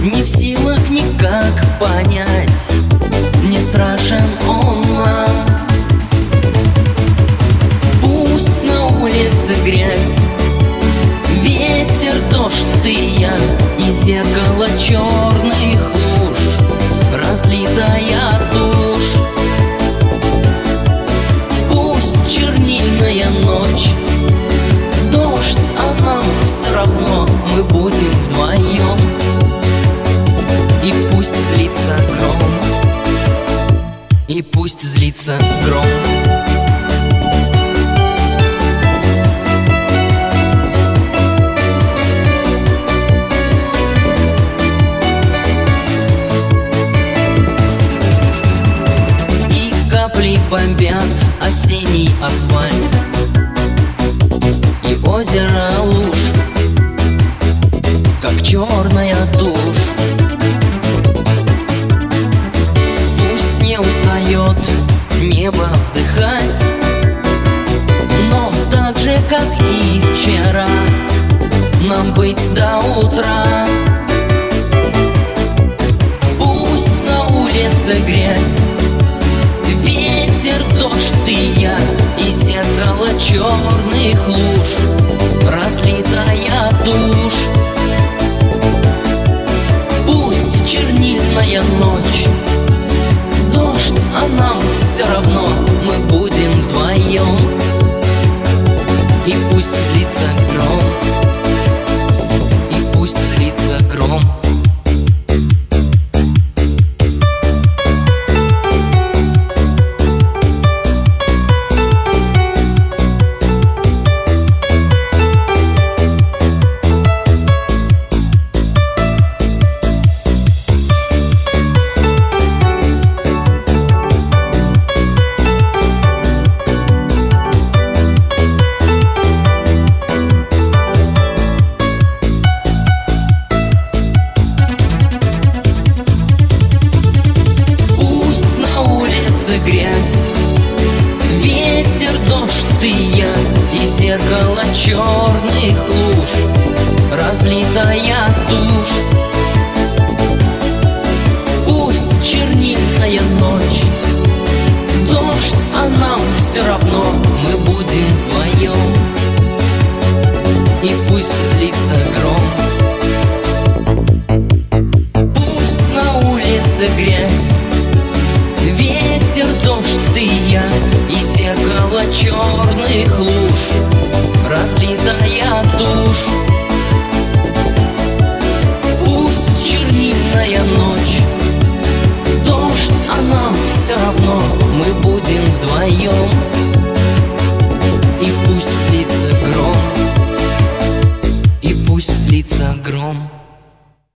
Не в силах никак понять, не страшен он нам. Пусть на улице грязь, ветер, дождь, ты и я, и зеркало черных луж, разлитая тушь. Пусть чернильная ночь, дождь, а нам все равно, мы будем вдвоем. И пусть злится гром, и пусть злится гром. И капли бомбят осенний асфальт, и озеро луж, как черная тушь. Пусть не устает небо вздыхать, но так же, как и вчера, нам быть до утра. Пусть на улице грязь, ветер, дождь, ты и я, и зеркало черных луж, разлитая тушь. Пусть чернильная ночь, дождь, а нам все равно, мы будем вдвоем. И пусть злится гром, и пусть злится гром. Грязь, ветер, дождь, ты и я, и зеркало черных луж, разлитая тушь. Пусть чернильная ночь, дождь, а нам все равно, мы будем вдвоем. И пусть злится гром, пусть на улице грязь, ветер, дождь, ты и я, и зеркало черных луж, разлитая тушь.